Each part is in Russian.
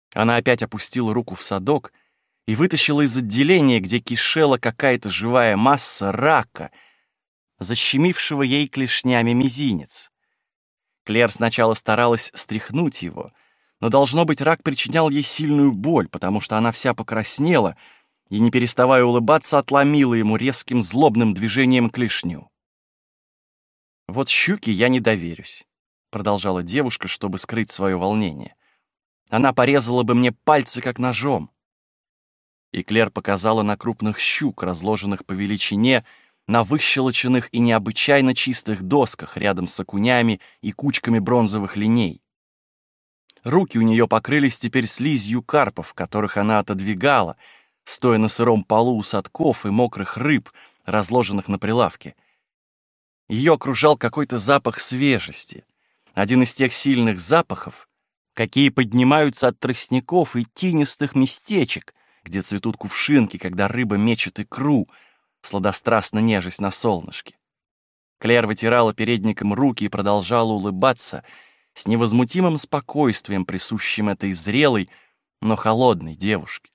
Она опять опустила руку в садок и вытащила из отделения, где кишела какая-то живая масса, рака, защемившего ей клешнями мизинец. Клэр сначала старалась стряхнуть его, но, должно быть, рак причинял ей сильную боль, потому что она вся покраснела и, не переставая улыбаться, отломила ему резким злобным движением клешню. «Вот щуке я не доверюсь», — продолжала девушка, чтобы скрыть свое волнение. «Она порезала бы мне пальцы, как ножом». И Клэр показала на крупных щук, разложенных по величине, на выщелоченных и необычайно чистых досках рядом с окунями и кучками бронзовых линей. Руки у нее покрылись теперь слизью карпов, которых она отодвигала, стоя на сыром полу у садков и мокрых рыб, разложенных на прилавке. Ее окружал какой-то запах свежести, один из тех сильных запахов, какие поднимаются от тростников и тинистых местечек, где цветут кувшинки, когда рыба мечет икру, сладострастно нежесть на солнышке. Клэр вытирала передником руки и продолжала улыбаться с невозмутимым спокойствием, присущим этой зрелой, но холодной девушке.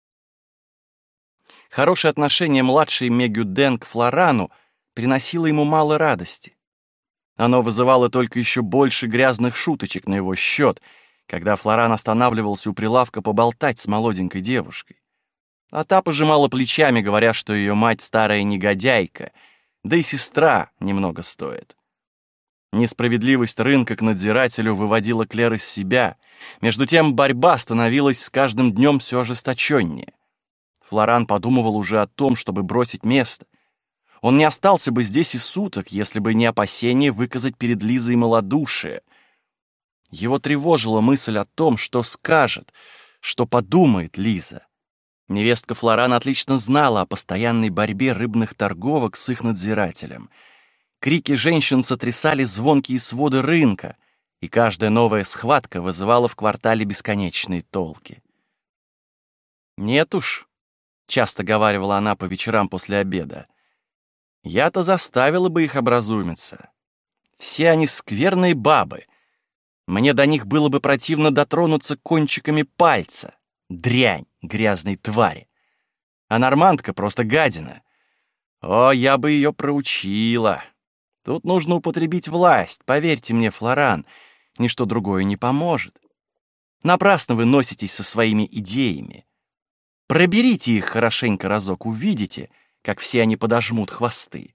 Хорошее отношение младшей Мегю Дэн к Флорану приносило ему мало радости. Оно вызывало только еще больше грязных шуточек на его счет, когда Флоран останавливался у прилавка поболтать с молоденькой девушкой. А та пожимала плечами, говоря, что ее мать старая негодяйка, да и сестра немного стоит. Несправедливость рынка к надзирателю выводила Клэр из себя. Между тем борьба становилась с каждым днем все ожесточеннее. Флоран подумывал уже о том, чтобы бросить место. Он не остался бы здесь и суток, если бы не опасение выказать перед Лизой малодушие. Его тревожила мысль о том, что скажет, что подумает Лиза. Невестка Флоран отлично знала о постоянной борьбе рыбных торговок с их надзирателем. Крики женщин сотрясали звонкие своды рынка, и каждая новая схватка вызывала в квартале бесконечные толки. «Нет уж», — часто говаривала она по вечерам после обеда, — «я-то заставила бы их образумиться. Все они скверные бабы. Мне до них было бы противно дотронуться кончиками пальца. Дрянь, грязной твари. А нормандка просто гадина. О, я бы ее проучила. Тут нужно употребить власть, поверьте мне, Флоран, ничто другое не поможет. Напрасно вы носитесь со своими идеями. Проберите их хорошенько разок, увидите, как все они подожмут хвосты».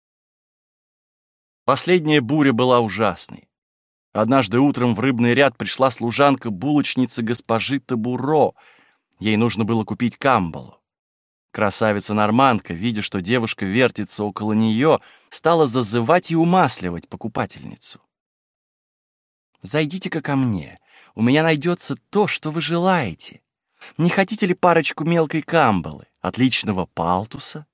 Последняя буря была ужасной. Однажды утром в рыбный ряд пришла служанка-булочница госпожи Табуро. Ей нужно было купить камбалу. Красавица-нормандка, видя, что девушка вертится около нее, стала зазывать и умасливать покупательницу. «Зайдите-ка ко мне, у меня найдется то, что вы желаете. Не хотите ли парочку мелкой камбалы, отличного палтуса?»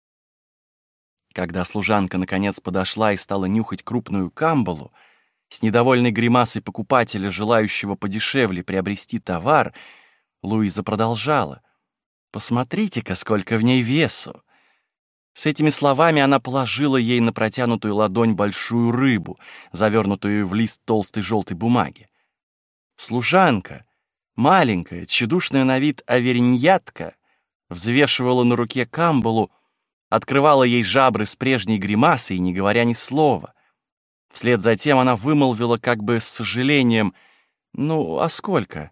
Когда служанка наконец подошла и стала нюхать крупную камбалу, с недовольной гримасой покупателя, желающего подешевле приобрести товар, Луиза продолжала: «Посмотрите-ка, сколько в ней весу!» С этими словами она положила ей на протянутую ладонь большую рыбу, завернутую в лист толстой желтой бумаги. Служанка, маленькая, тщедушная на вид авериньятка, взвешивала на руке камбалу, открывала ей жабры с прежней гримасой, не говоря ни слова. Вслед за тем она вымолвила как бы с сожалением: «Ну, а сколько?»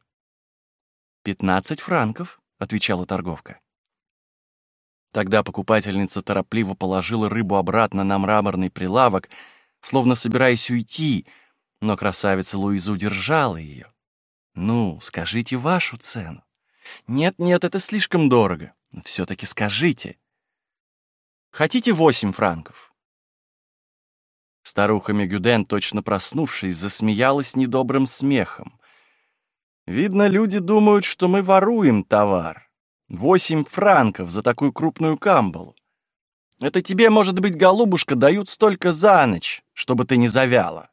15 франков», — отвечала торговка. Тогда покупательница торопливо положила рыбу обратно на мраморный прилавок, словно собираясь уйти, но красавица Луиза удержала ее. «Ну, скажите вашу цену». «Нет, это слишком дорого. Все-таки скажите». «Хотите 8 франков?» Старуха Мегюден, точно проснувшись, засмеялась недобрым смехом. «Видно, люди думают, что мы воруем товар. 8 франков за такую крупную камбалу. Это тебе, может быть, голубушка, дают столько за ночь, чтобы ты не завяла».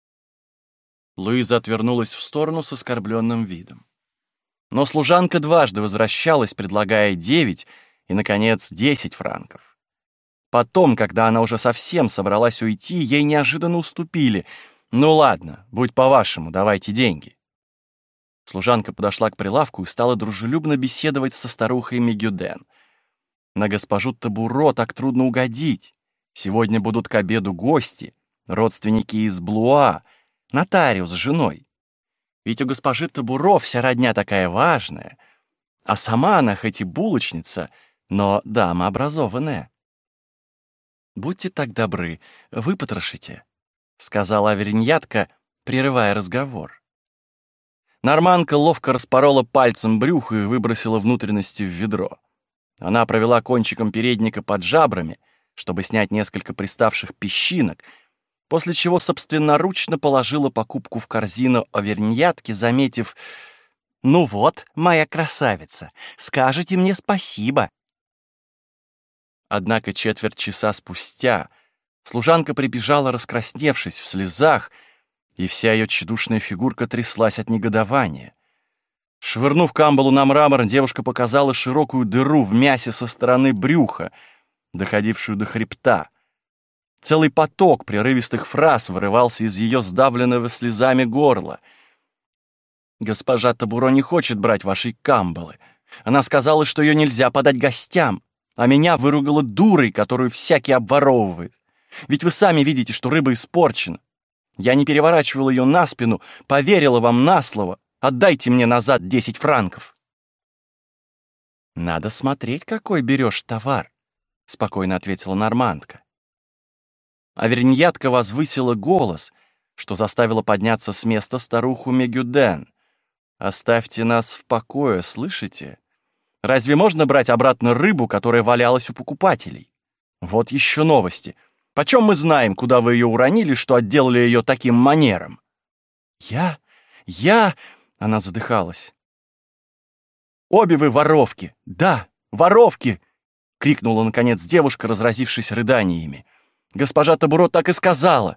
Луиза отвернулась в сторону с оскорбленным видом. Но служанка дважды возвращалась, предлагая 9 и, наконец, 10 франков. Потом, когда она уже совсем собралась уйти, ей неожиданно уступили. «Ну ладно, будь по-вашему, давайте деньги». Служанка подошла к прилавку и стала дружелюбно беседовать со старухой Мегюден. На госпожу Табуро так трудно угодить. Сегодня будут к обеду гости, родственники из Блуа, нотариус с женой. Ведь у госпожи Табуро вся родня такая важная, а сама она хоть и булочница, но дама образованная. «Будьте так добры, выпотрошите», — сказала авериньятка, прерывая разговор. Норманка ловко распорола пальцем брюхо и выбросила внутренности в ведро. Она провела кончиком передника под жабрами, чтобы снять несколько приставших песчинок, после чего собственноручно положила покупку в корзину авериньятки, заметив: «Ну вот, моя красавица, скажете мне спасибо». Однако четверть часа спустя служанка прибежала, раскрасневшись, в слезах, и вся ее тщедушная фигурка тряслась от негодования. Швырнув камбалу на мрамор, девушка показала широкую дыру в мясе со стороны брюха, доходившую до хребта. Целый поток прерывистых фраз вырывался из ее сдавленного слезами горла. «Госпожа Табуро не хочет брать вашей камбалы. Она сказала, что ее нельзя подать гостям, а меня выругала дурой, которую всякий обворовывает. Ведь вы сами видите, что рыба испорчена. Я не переворачивала ее на спину, поверила вам на слово. Отдайте мне назад 10 франков». «Надо смотреть, какой берешь товар», — спокойно ответила нормандка. Авериньятка возвысила голос, что заставило подняться с места старуху Мегюден. «Оставьте нас в покое, слышите? Разве можно брать обратно рыбу, которая валялась у покупателей? Вот еще новости. Почем мы знаем, куда вы ее уронили, что отделали ее таким манером?» «Я... Она задыхалась. «Обе вы воровки! Да, воровки!» — крикнула, наконец, девушка, разразившись рыданиями. «Госпожа Табуро так и сказала!»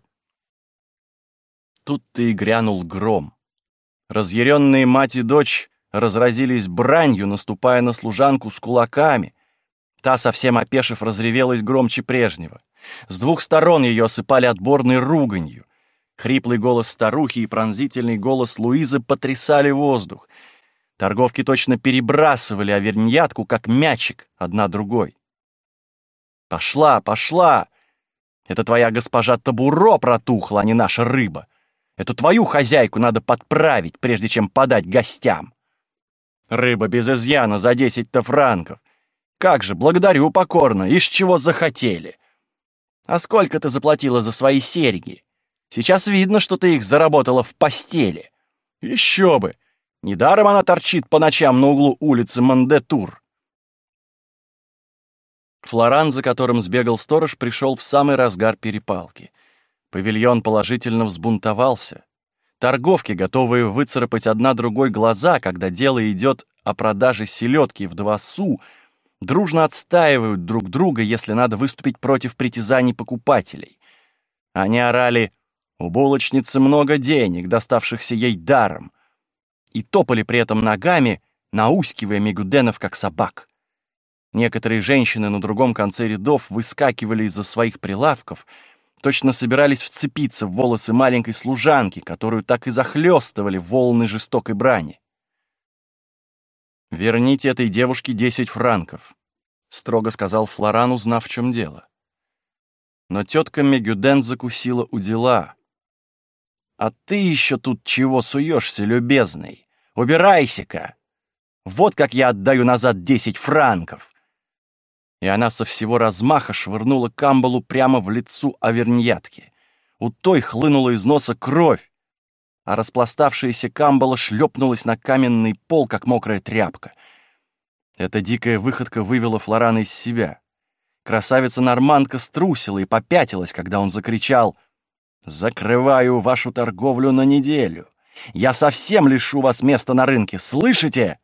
Тут-то и грянул гром. Разъяренные мать и дочь разразились бранью, наступая на служанку с кулаками. Та, совсем опешив, разревелась громче прежнего. С двух сторон ее осыпали отборной руганью. Хриплый голос старухи и пронзительный голос Луизы потрясали воздух. Торговки точно перебрасывали авериньятку, как мячик, одна другой. «Пошла, пошла! Это твоя госпожа Табуро протухла, а не наша рыба. Эту твою хозяйку надо подправить, прежде чем подать гостям. Рыба без изъяна за 10-то франков. Как же, благодарю покорно, из чего захотели. А сколько ты заплатила за свои серьги? Сейчас видно, что ты их заработала в постели. Еще бы! Недаром она торчит по ночам на углу улицы Мондетур». Флоран, за которым сбегал сторож, пришел в самый разгар перепалки. Павильон положительно взбунтовался. Торговки, готовые выцарапать одна другой глаза, когда дело идет о продаже селедки в 2 су, дружно отстаивают друг друга, если надо выступить против притязаний покупателей. Они орали: «У булочницы много денег, доставшихся ей даром», и топали при этом ногами, наускивая мегюденов, как собак. Некоторые женщины на другом конце рядов выскакивали из-за своих прилавков, точно собирались вцепиться в волосы маленькой служанки, которую так и захлестывали волны жестокой брани. «Верните этой девушке 10 франков», — строго сказал Флоран, узнав, в чем дело. Но тетка Мегюден закусила у дела. «А ты еще тут чего суешься, любезный? Убирайся-ка! Вот как я отдаю назад 10 франков!» И она со всего размаха швырнула камбалу прямо в лицо авериньятки. У той хлынула из носа кровь, а распластавшаяся камбала шлепнулась на каменный пол, как мокрая тряпка. Эта дикая выходка вывела Флорана из себя. Красавица-нормандка струсила и попятилась, когда он закричал: «Закрываю вашу торговлю на неделю! Я совсем лишу вас места на рынке, слышите?»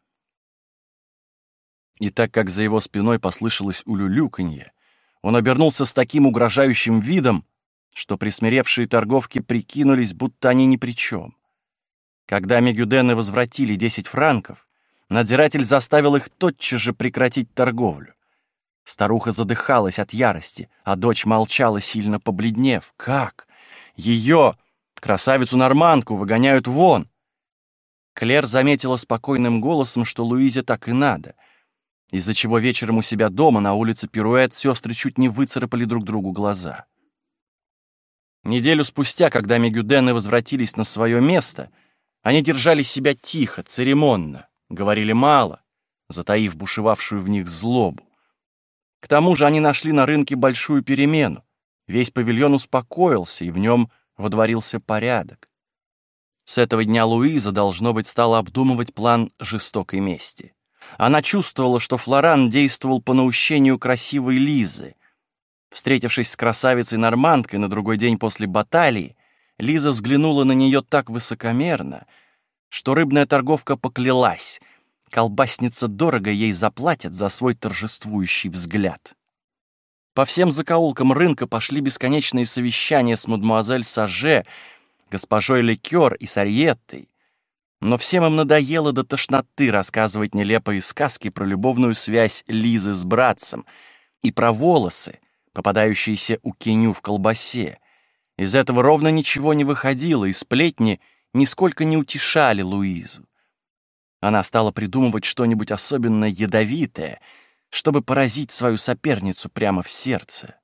И так как за его спиной послышалось улюлюканье, он обернулся с таким угрожающим видом, что присмиревшие торговки прикинулись, будто они ни при чем. Когда мегюдены возвратили 10 франков, надзиратель заставил их тотчас же прекратить торговлю. Старуха задыхалась от ярости, а дочь молчала, сильно побледнев. Как? Ее, красавицу-нормандку, выгоняют вон! Клэр заметила спокойным голосом, что Луизе так и надо, из-за чего вечером у себя дома на улице Пируэт сестры чуть не выцарапали друг другу глаза. Неделю спустя, когда Мегюдены возвратились на свое место, они держали себя тихо, церемонно, говорили мало, затаив бушевавшую в них злобу. К тому же они нашли на рынке большую перемену. Весь павильон успокоился, и в нем водворился порядок. С этого дня Луиза, должно быть, стала обдумывать план жестокой мести. Она чувствовала, что Флоран действовал по наущению красивой Лизы. Встретившись с красавицей-нормандкой на другой день после баталии, Лиза взглянула на нее так высокомерно, что рыбная торговка поклялась: колбасница дорого ей заплатит за свой торжествующий взгляд. По всем закоулкам рынка пошли бесконечные совещания с мадемуазель Саже, госпожой Лекер и Сарьеттой, но всем им надоело до тошноты рассказывать нелепые сказки про любовную связь Лизы с братцем и про волосы, попадающиеся у Кеню в колбасе. Из этого ровно ничего не выходило, и сплетни нисколько не утешали Луизу. Она стала придумывать что-нибудь особенно ядовитое, чтобы поразить свою соперницу прямо в сердце.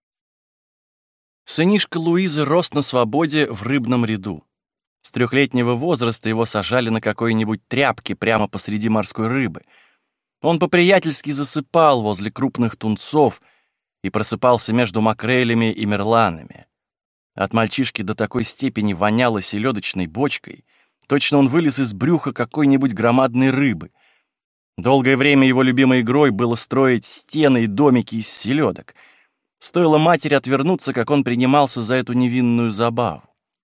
Сынишка Луизы рос на свободе в рыбном ряду. С 3-летнего возраста его сажали на какой-нибудь тряпке прямо посреди морской рыбы. Он по-приятельски засыпал возле крупных тунцов и просыпался между макрелями и мерланами. От мальчишки до такой степени воняло селедочной бочкой, точно он вылез из брюха какой-нибудь громадной рыбы. Долгое время его любимой игрой было строить стены и домики из селедок. Стоило матери отвернуться, как он принимался за эту невинную забаву.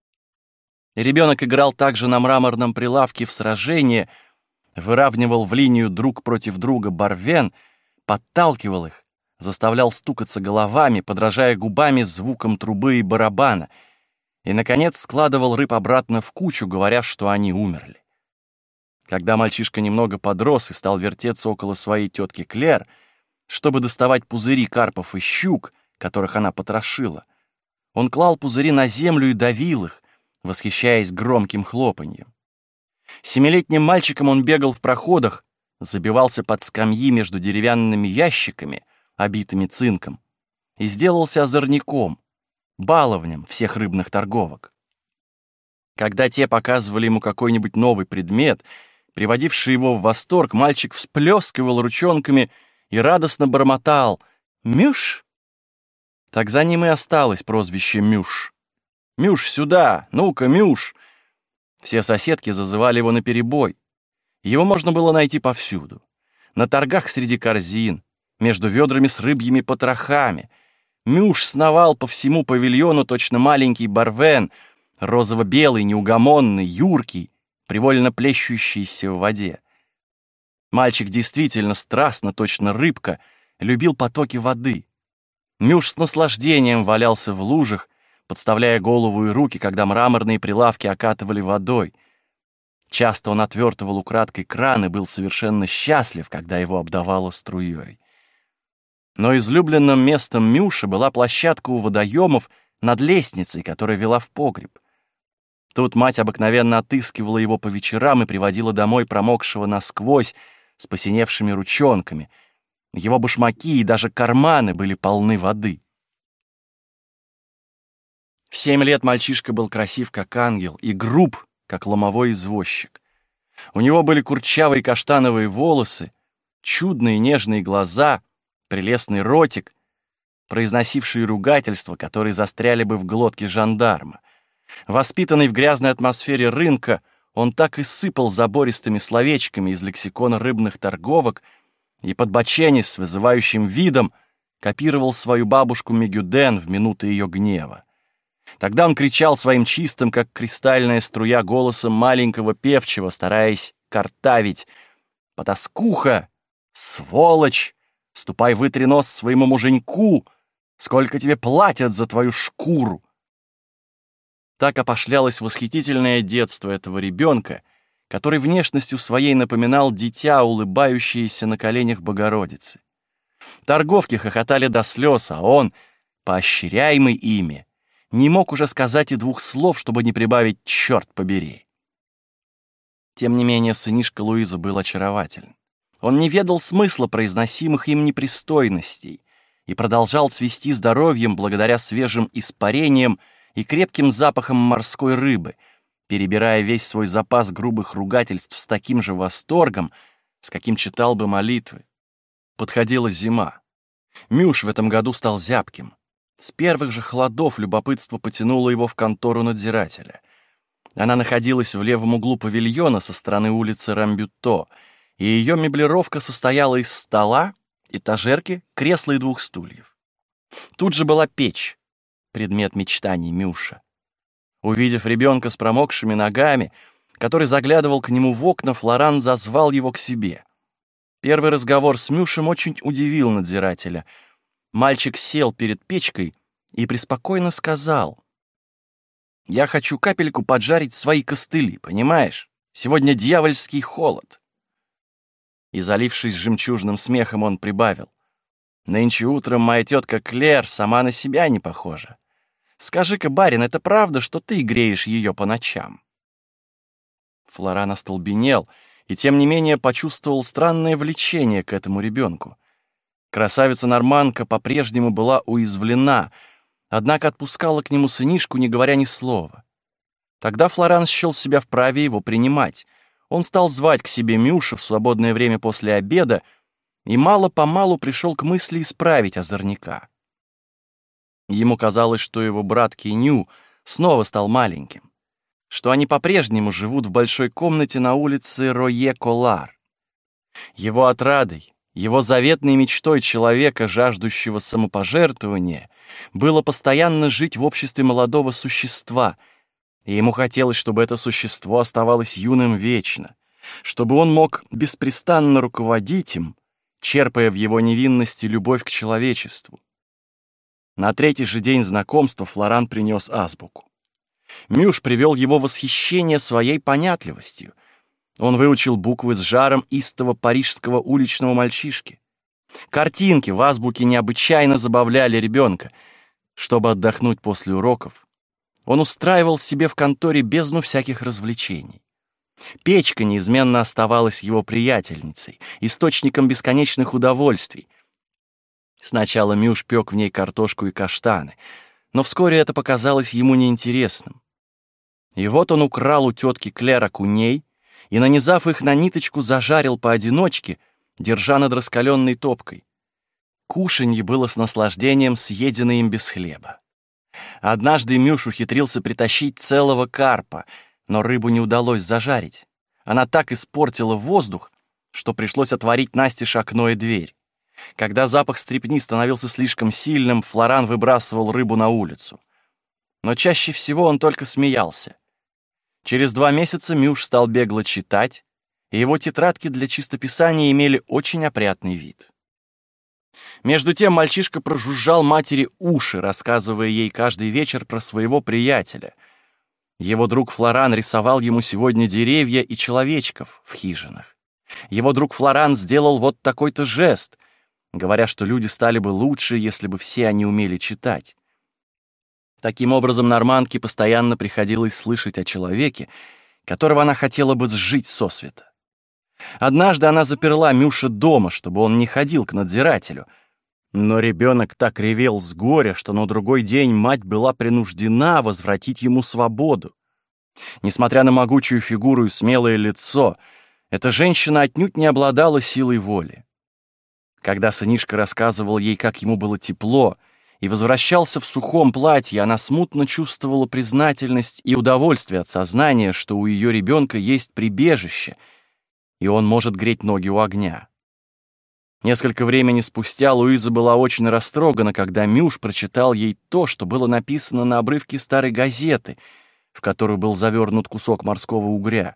Ребенок играл также на мраморном прилавке в сражение, выравнивал в линию друг против друга барвен, подталкивал их, заставлял стукаться головами, подражая губами звукам трубы и барабана, и, наконец, складывал рыб обратно в кучу, говоря, что они умерли. Когда мальчишка немного подрос и стал вертеться около своей тетки Клэр, чтобы доставать пузыри карпов и щук, которых она потрошила, он клал пузыри на землю и давил их, восхищаясь громким хлопаньем. 7-летним мальчиком он бегал в проходах, забивался под скамьи между деревянными ящиками, обитыми цинком, и сделался озорником, баловнем всех рыбных торговок. Когда те показывали ему какой-нибудь новый предмет, приводивший его в восторг, мальчик всплескивал ручонками и радостно бормотал: «Мюш!» Так за ним и осталось прозвище «Мюш». «Мюш, сюда! Ну-ка, Мюш!» Все соседки зазывали его наперебой. Его можно было найти повсюду. На торгах среди корзин, между ведрами с рыбьими потрохами. Мюш сновал по всему павильону точно маленький барвен, розово-белый, неугомонный, юркий, привольно плещущийся в воде. Мальчик действительно страстно, точно рыбка, любил потоки воды. Мюш с наслаждением валялся в лужах, подставляя голову и руки, когда мраморные прилавки окатывали водой. Часто он отвертывал украдкой кран и был совершенно счастлив, когда его обдавало струей. Но излюбленным местом Мюша была площадка у водоемов над лестницей, которая вела в погреб. Тут мать обыкновенно отыскивала его по вечерам и приводила домой промокшего насквозь, с посиневшими ручонками. Его башмаки и даже карманы были полны воды. В 7 лет мальчишка был красив, как ангел, и груб, как ломовой извозчик. У него были курчавые каштановые волосы, чудные нежные глаза, прелестный ротик, произносивший ругательства, которые застряли бы в глотке жандарма. Воспитанный в грязной атмосфере рынка, он так и сыпал забористыми словечками из лексикона рыбных торговок и, подбоченясь с вызывающим видом, копировал свою бабушку Мегюден в минуты ее гнева. Тогда он кричал своим чистым, как кристальная струя, голосом маленького певчего, стараясь картавить: «Потаскуха! Сволочь! Ступай, вытри нос своему муженьку! Сколько тебе платят за твою шкуру!» Так опошлялось восхитительное детство этого ребенка, который внешностью своей напоминал дитя, улыбающееся на коленях Богородицы. Торговки хохотали до слез, а он, поощряемый ими, не мог уже сказать и 2 слов, чтобы не прибавить «черт побери». Тем не менее, сынишка Луизы был очарователен. Он не ведал смысла произносимых им непристойностей и продолжал цвести здоровьем благодаря свежим испарениям и крепким запахам морской рыбы, перебирая весь свой запас грубых ругательств с таким же восторгом, с каким читал бы молитвы. Подходила зима. Мюш в этом году стал зябким. С первых же холодов любопытство потянуло его в контору надзирателя. Она находилась в левом углу павильона со стороны улицы Рамбютто, и ее меблировка состояла из стола, этажерки, кресла и 2 стульев. Тут же была печь, предмет мечтаний Мюша. Увидев ребенка с промокшими ногами, который заглядывал к нему в окна, Флоран зазвал его к себе. Первый разговор с Мюшем очень удивил надзирателя. Мальчик сел перед печкой и преспокойно сказал: «Я хочу капельку поджарить свои костыли, понимаешь? Сегодня дьявольский холод». И, залившись жемчужным смехом, он прибавил: «Нынче утром моя тетка Клер сама на себя не похожа. Скажи-ка, барин, это правда, что ты греешь ее по ночам?» Флоран остолбенел и, тем не менее, почувствовал странное влечение к этому ребенку. Красавица-норманка по-прежнему была уязвлена, однако отпускала к нему сынишку, не говоря ни слова. Тогда Флоран счел себя вправе его принимать. Он стал звать к себе Мюша в свободное время после обеда и мало-помалу пришел к мысли исправить озорника. Ему казалось, что его брат Кеню снова стал маленьким, что они по-прежнему живут в большой комнате на улице Рое-Колар. Его отрадой, его заветной мечтой человека, жаждущего самопожертвования, было постоянно жить в обществе молодого существа, и ему хотелось, чтобы это существо оставалось юным вечно, чтобы он мог беспрестанно руководить им, черпая в его невинности любовь к человечеству. На 3-й же день знакомства Флоран принес азбуку. Мюш привел его в восхищение своей понятливостью. Он выучил буквы с жаром истого парижского уличного мальчишки. Картинки в азбуке необычайно забавляли ребенка. Чтобы отдохнуть после уроков, он устраивал себе в конторе бездну всяких развлечений. Печка неизменно оставалась его приятельницей, источником бесконечных удовольствий. Сначала Мюш пек в ней картошку и каштаны, но вскоре это показалось ему неинтересным. И вот он украл у тетки Клер окуней и, нанизав их на ниточку, зажарил поодиночке, держа над раскаленной топкой. Кушанье было с наслаждением съедено им без хлеба. Однажды Мюш ухитрился притащить целого карпа, но рыбу не удалось зажарить. Она так испортила воздух, что пришлось отворить настежь окно и дверь. Когда запах стрепни становился слишком сильным, Флоран выбрасывал рыбу на улицу. Но чаще всего он только смеялся. Через 2 месяца Мюш стал бегло читать, и его тетрадки для чистописания имели очень опрятный вид. Между тем мальчишка прожужжал матери уши, рассказывая ей каждый вечер про своего приятеля. Его друг Флоран рисовал ему сегодня деревья и человечков в хижинах. Его друг Флоран сделал вот такой-то жест, говоря, что люди стали бы лучше, если бы все они умели читать. Таким образом, норманке постоянно приходилось слышать о человеке, которого она хотела бы сжить сосвета. Однажды она заперла Мюша дома, чтобы он не ходил к надзирателю, но ребенок так ревел с горя, что на другой день мать была принуждена возвратить ему свободу. Несмотря на могучую фигуру и смелое лицо, эта женщина отнюдь не обладала силой воли. Когда сынишка рассказывал ей, как ему было тепло, и возвращался в сухом платье, она смутно чувствовала признательность и удовольствие от сознания, что у ее ребенка есть прибежище, и он может греть ноги у огня. Несколько времени спустя Луиза была очень растрогана, когда Мюш прочитал ей то, что было написано на обрывке старой газеты, в которую был завернут кусок морского угря.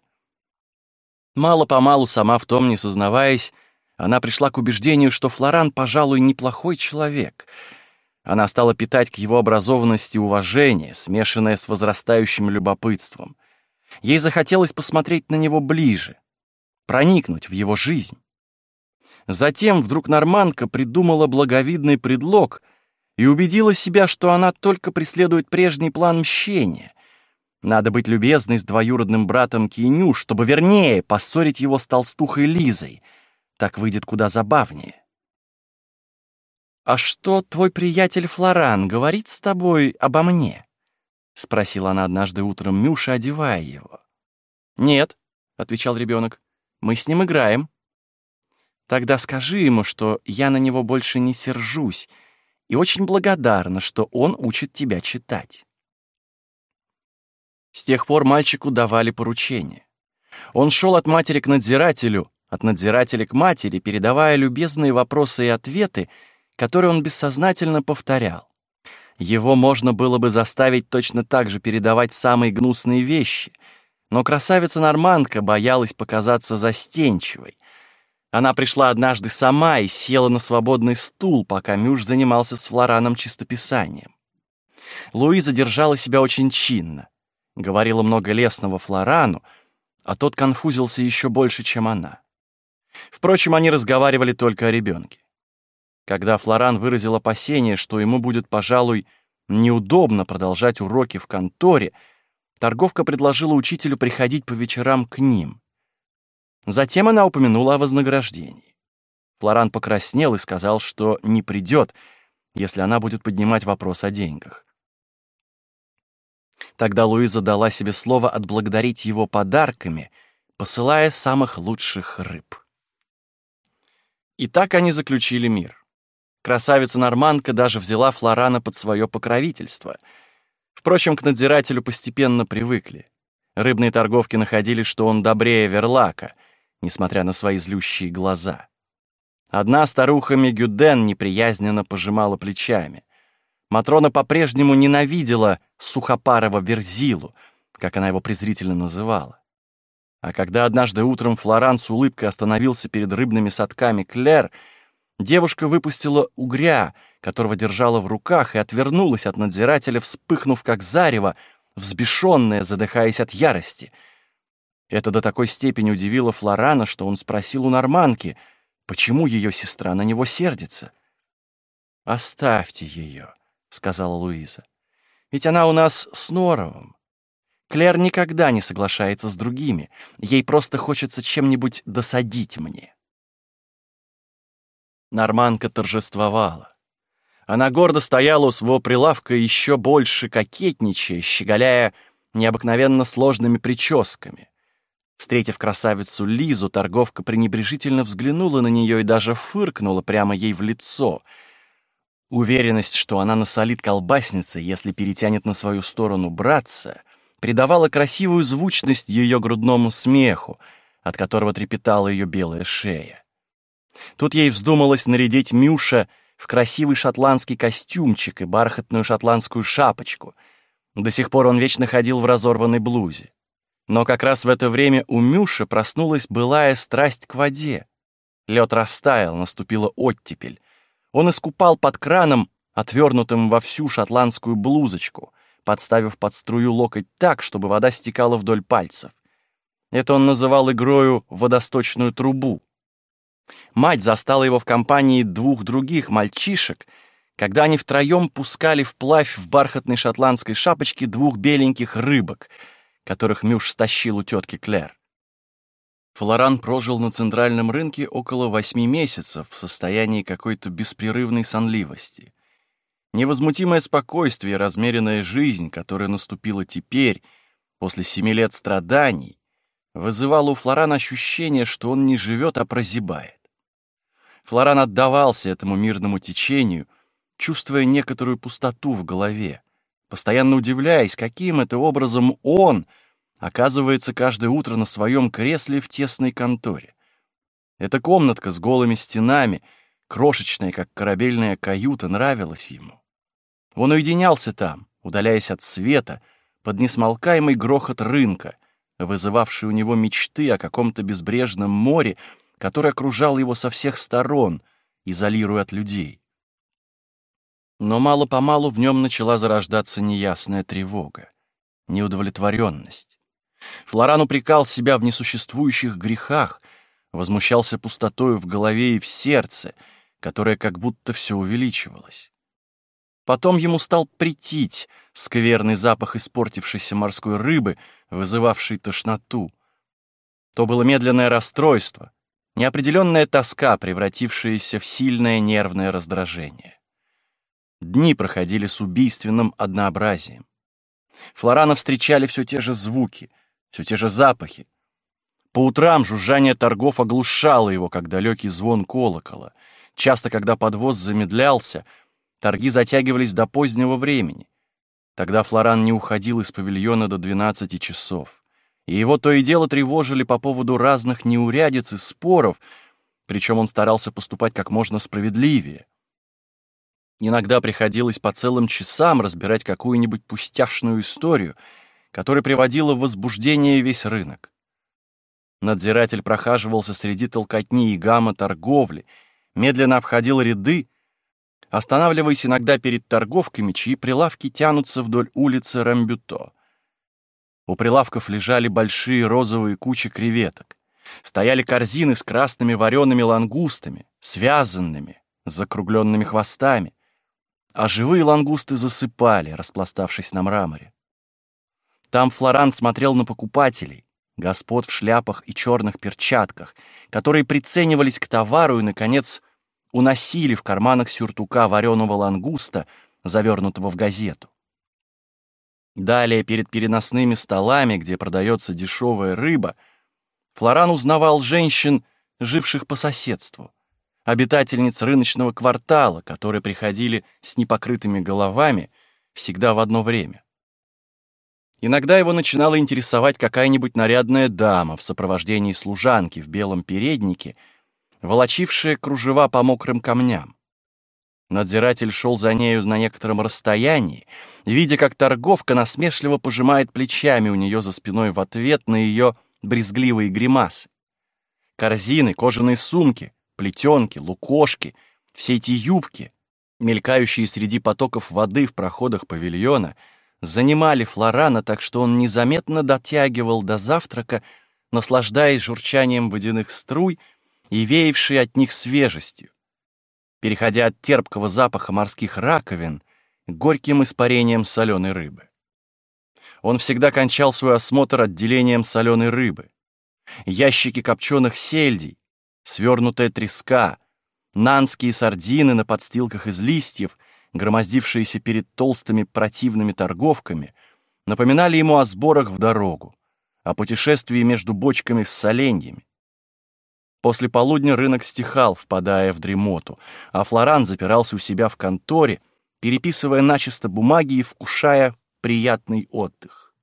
Мало-помалу, сама в том не сознаваясь, она пришла к убеждению, что Флоран, пожалуй, неплохой человек. Она стала питать к его образованности уважение, смешанное с возрастающим любопытством. Ей захотелось посмотреть на него ближе, проникнуть в его жизнь. Затем вдруг норманка придумала благовидный предлог и убедила себя, что она только преследует прежний план мщения. Надо быть любезной с двоюродным братом Киню, чтобы вернее поссорить его с толстухой Лизой. Так выйдет куда забавнее. «А что твой приятель Флоран говорит с тобой обо мне?» — спросила она однажды утром Мюша, одевая его. «Нет», — отвечал ребенок, — «мы с ним играем». «Тогда скажи ему, что я на него больше не сержусь и очень благодарна, что он учит тебя читать». С тех пор мальчику давали поручения. Он шел от матери к надзирателю, от надзирателя к матери, передавая любезные вопросы и ответы, которые он бессознательно повторял. Его можно было бы заставить точно так же передавать самые гнусные вещи, но красавица-нормандка боялась показаться застенчивой. Она пришла однажды сама и села на свободный стул, пока Мюш занимался с Флораном чистописанием. Луиза держала себя очень чинно, говорила много лестного Флорану, а тот конфузился еще больше, чем она. Впрочем, они разговаривали только о ребенке. Когда Флоран выразил опасение, что ему будет, пожалуй, неудобно продолжать уроки в конторе, торговка предложила учителю приходить по вечерам к ним. Затем она упомянула о вознаграждении. Флоран покраснел и сказал, что не придет, если она будет поднимать вопрос о деньгах. Тогда Луиза дала себе слово отблагодарить его подарками, посылая самых лучших рыб. И так они заключили мир. Красавица-нормандка даже взяла Флорана под свое покровительство. Впрочем, к надзирателю постепенно привыкли. Рыбные торговки находили, что он добрее Верлака, несмотря на свои злющие глаза. Одна старуха Мегюден неприязненно пожимала плечами. Матрона по-прежнему ненавидела сухопарого Верзилу, как она его презрительно называла. А когда однажды утром Флоран с улыбкой остановился перед рыбными садками Клэр, девушка выпустила угря, которого держала в руках, и отвернулась от надзирателя, вспыхнув как зарево, взбешенная, задыхаясь от ярости. Это до такой степени удивило Флорана, что он спросил у норманки, почему ее сестра на него сердится. «Оставьте ее», — сказала Луиза, — «ведь она у нас с Норовым. Клэр никогда не соглашается с другими, ей просто хочется чем-нибудь досадить мне». Норманка торжествовала. Она гордо стояла у своего прилавка, еще больше кокетничая, щеголяя необыкновенно сложными прическами. Встретив красавицу Лизу, торговка пренебрежительно взглянула на нее и даже фыркнула прямо ей в лицо. Уверенность, что она насолит колбаснице, если перетянет на свою сторону братца, придавала красивую звучность ее грудному смеху, от которого трепетала ее белая шея. Тут ей вздумалось нарядить Мюша в красивый шотландский костюмчик и бархатную шотландскую шапочку. До сих пор он вечно ходил в разорванной блузе. Но как раз в это время у Мюша проснулась былая страсть к воде. Лед растаял, наступила оттепель. Он искупал под краном, отвернутым во всю шотландскую блузочку, подставив под струю локоть так, чтобы вода стекала вдоль пальцев. Это он называл игрою «водосточную трубу». Мать застала его в компании двух других мальчишек, когда они втроем пускали вплавь в бархатной шотландской шапочке двух беленьких рыбок, которых Мюш стащил у тетки Клэр. Флоран прожил на центральном рынке около 8 месяцев в состоянии какой-то беспрерывной сонливости. Невозмутимое спокойствие и размеренная жизнь, которая наступила теперь, после 7 лет страданий, вызывало у Флорана ощущение, что он не живет, а прозябает. Флоран отдавался этому мирному течению, чувствуя некоторую пустоту в голове, постоянно удивляясь, каким это образом он оказывается каждое утро на своем кресле в тесной конторе. Эта комнатка с голыми стенами, крошечная, как корабельная каюта, нравилась ему. Он уединялся там, удаляясь от света, под несмолкаемый грохот рынка, вызывавший у него мечты о каком-то безбрежном море, которое окружало его со всех сторон, изолируя от людей. Но мало-помалу в нем начала зарождаться неясная тревога, неудовлетворенность. Флоран упрекал себя в несуществующих грехах, возмущался пустотою в голове и в сердце, которая как будто все увеличивалась. Потом ему стал претить скверный запах испортившейся морской рыбы, вызывавший тошноту. То было медленное расстройство, неопределенная тоска, превратившаяся в сильное нервное раздражение. Дни проходили с убийственным однообразием. Флорана встречали все те же звуки, все те же запахи. По утрам жужжание торгов оглушало его, как далекий звон колокола. Часто, когда подвоз замедлялся, торги затягивались до позднего времени. Тогда Флоран не уходил из павильона до 12 часов. И его то и дело тревожили по поводу разных неурядиц и споров, причем он старался поступать как можно справедливее. Иногда приходилось по целым часам разбирать какую-нибудь пустяшную историю, которая приводила в возбуждение весь рынок. Надзиратель прохаживался среди толкотни и гамма торговли, медленно обходил ряды, останавливаясь иногда перед торговками, чьи прилавки тянутся вдоль улицы Рамбюто. У прилавков лежали большие розовые кучи креветок. Стояли корзины с красными вареными лангустами, связанными, с закругленными хвостами, а живые лангусты засыпали, распластавшись на мраморе. Там Флоран смотрел на покупателей, господ в шляпах и черных перчатках, которые приценивались к товару и, наконец, уносили в карманах сюртука вареного лангуста, завернутого в газету. Далее, перед переносными столами, где продается дешевая рыба, Флоран узнавал женщин, живших по соседству, обитательниц рыночного квартала, которые приходили с непокрытыми головами всегда в одно время. Иногда его начинала интересовать какая-нибудь нарядная дама в сопровождении служанки в белом переднике, волочившая кружева по мокрым камням. Надзиратель шел за нею на некотором расстоянии, видя, как торговка насмешливо пожимает плечами у нее за спиной в ответ на ее брезгливые гримасы. Корзины, кожаные сумки, плетенки, лукошки, все эти юбки, мелькающие среди потоков воды в проходах павильона, занимали Флорана так, что он незаметно дотягивал до завтрака, наслаждаясь журчанием водяных струй и веявшей от них свежестью, переходя от терпкого запаха морских раковин к горьким испарениям соленой рыбы. Он всегда кончал свой осмотр отделением соленой рыбы. Ящики копченых сельдей, свернутая треска, нанские сардины на подстилках из листьев, громоздившиеся перед толстыми противными торговками, напоминали ему о сборах в дорогу, о путешествии между бочками с соленьями. После полудня рынок стихал, впадая в дремоту, а Флоран запирался у себя в конторе, переписывая начисто бумаги и вкушая приятный отдых.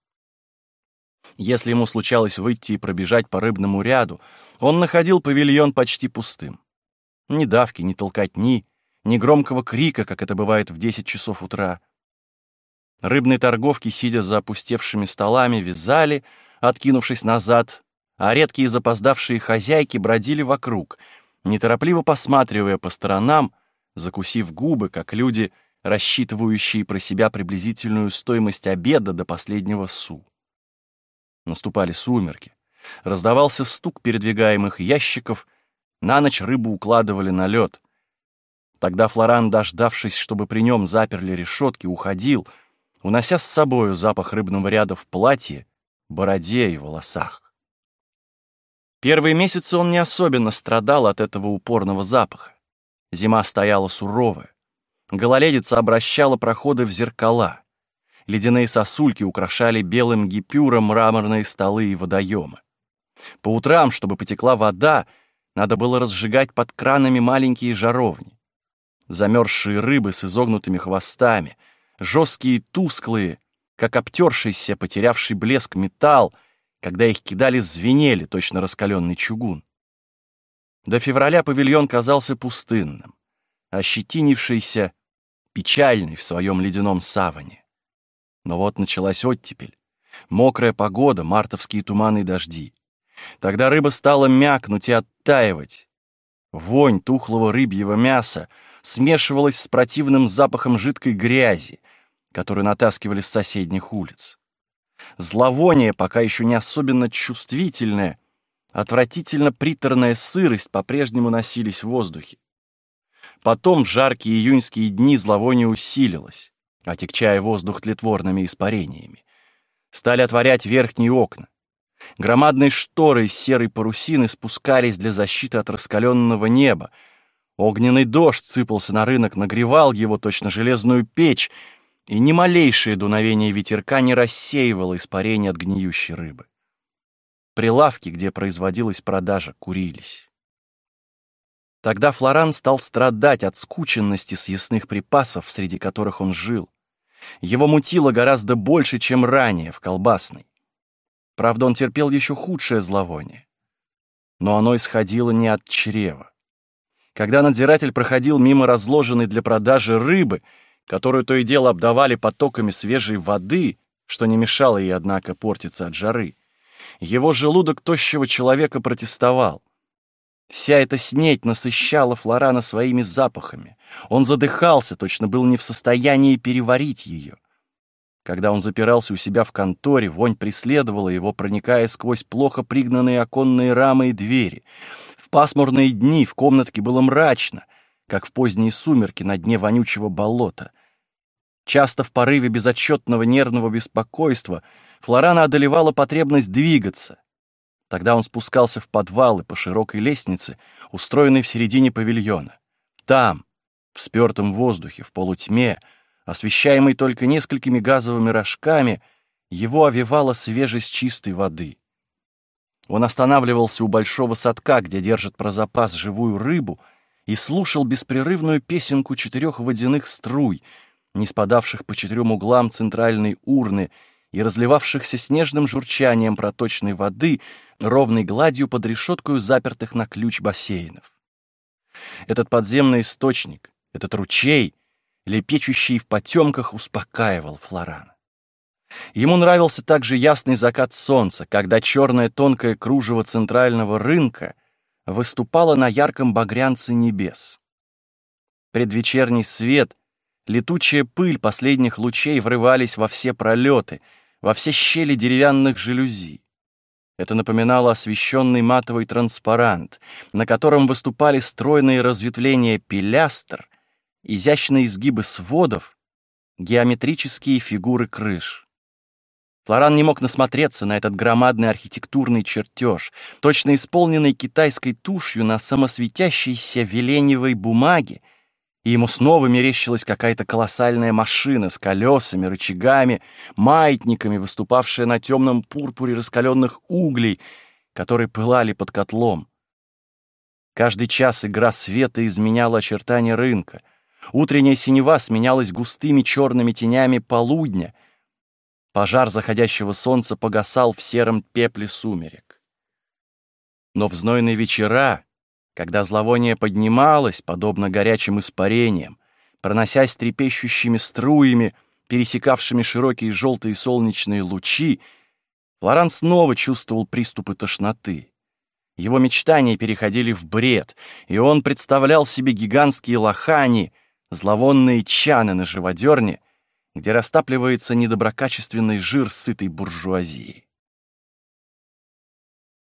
Если ему случалось выйти и пробежать по рыбному ряду, он находил павильон почти пустым. Ни давки, ни толкотни, ни громкого крика, как это бывает в 10 часов утра. Рыбные торговки, сидя за опустевшими столами, вязали, откинувшись назад, а редкие запоздавшие хозяйки бродили вокруг, неторопливо посматривая по сторонам, закусив губы, как люди, рассчитывающие про себя приблизительную стоимость обеда до последнего су. Наступали сумерки, раздавался стук передвигаемых ящиков, на ночь рыбу укладывали на лед. Тогда Флоран, дождавшись, чтобы при нем заперли решетки, уходил, унося с собою запах рыбного ряда в платье, бороде и волосах. Первые месяцы он не особенно страдал от этого упорного запаха. Зима стояла суровая. Гололедица обращала проходы в зеркала. Ледяные сосульки украшали белым гипюром мраморные столы и водоемы. По утрам, чтобы потекла вода, надо было разжигать под кранами маленькие жаровни. Замерзшие рыбы с изогнутыми хвостами, жесткие и тусклые, как обтершийся, потерявший блеск металл, когда их кидали, звенели, точно раскаленный чугун. До февраля павильон казался пустынным, ощетинившийся, печальный в своем ледяном саване. Но вот началась оттепель, мокрая погода, мартовские туманы и дожди. Тогда рыба стала мякнуть и оттаивать. Вонь тухлого рыбьего мяса смешивалась с противным запахом жидкой грязи, которую натаскивали с соседних улиц. Зловоние, пока еще не особенно чувствительное, отвратительно приторная сырость по-прежнему носились в воздухе. Потом в жаркие июньские дни зловоние усилилось, отягчая воздух тлетворными испарениями. Стали отворять верхние окна. Громадные шторы из серой парусины спускались для защиты от раскаленного неба. Огненный дождь сыпался на рынок, нагревал его точно железную печь, и ни малейшее дуновение ветерка не рассеивало испарение от гниющей рыбы. Прилавки, где производилась продажа, курились. Тогда Флоран стал страдать от скученности съестных припасов, среди которых он жил. Его мутило гораздо больше, чем ранее в колбасной. Правда, он терпел еще худшее зловоние. Но оно исходило не от чрева. Когда надзиратель проходил мимо разложенной для продажи рыбы, которую то и дело обдавали потоками свежей воды, что не мешало ей, однако, портиться от жары, его желудок тощего человека протестовал. Вся эта снедь насыщала Флорана своими запахами. Он задыхался, точно был не в состоянии переварить ее. Когда он запирался у себя в конторе, вонь преследовала его, проникая сквозь плохо пригнанные оконные рамы и двери. В пасмурные дни в комнатке было мрачно, как в поздние сумерки на дне вонючего болота. Часто в порыве безотчетного нервного беспокойства Флорана одолевала потребность двигаться. Тогда он спускался в подвал и по широкой лестнице, устроенной в середине павильона. Там, в спёртом воздухе, в полутьме, освещаемый только несколькими газовыми рожками, его овевала свежесть чистой воды. Он останавливался у большого садка, где держат про запас живую рыбу, и слушал беспрерывную песенку 4 водяных струй, не спадавших по 4 углам центральной урны и разливавшихся снежным журчанием проточной воды ровной гладью под решеткою запертых на ключ бассейнов. Этот подземный источник, этот ручей, лепечущий в потемках, успокаивал Флорана. Ему нравился также ясный закат солнца, когда черное тонкое кружево центрального рынка выступало на ярком багрянце небес. Предвечерний свет, летучая пыль последних лучей врывались во все пролеты, во все щели деревянных жалюзи. Это напоминало освещенный матовый транспарант, на котором выступали стройные разветвления пилястр, изящные изгибы сводов, геометрические фигуры крыш. Флоран не мог насмотреться на этот громадный архитектурный чертеж, точно исполненный китайской тушью на самосветящейся веленевой бумаге, и ему снова мерещилась какая-то колоссальная машина с колесами, рычагами, маятниками, выступавшая на темном пурпуре раскаленных углей, которые пылали под котлом. Каждый час игра света изменяла очертания рынка. Утренняя синева сменялась густыми черными тенями полудня. Пожар заходящего солнца погасал в сером пепле сумерек. Но в знойные вечера, когда зловоние поднималось, подобно горячим испарениям, проносясь трепещущими струями, пересекавшими широкие желтые солнечные лучи, Флоран снова чувствовал приступы тошноты. Его мечтания переходили в бред, и он представлял себе гигантские лохани, зловонные чаны на живодерне, где растапливается недоброкачественный жир сытой буржуазии.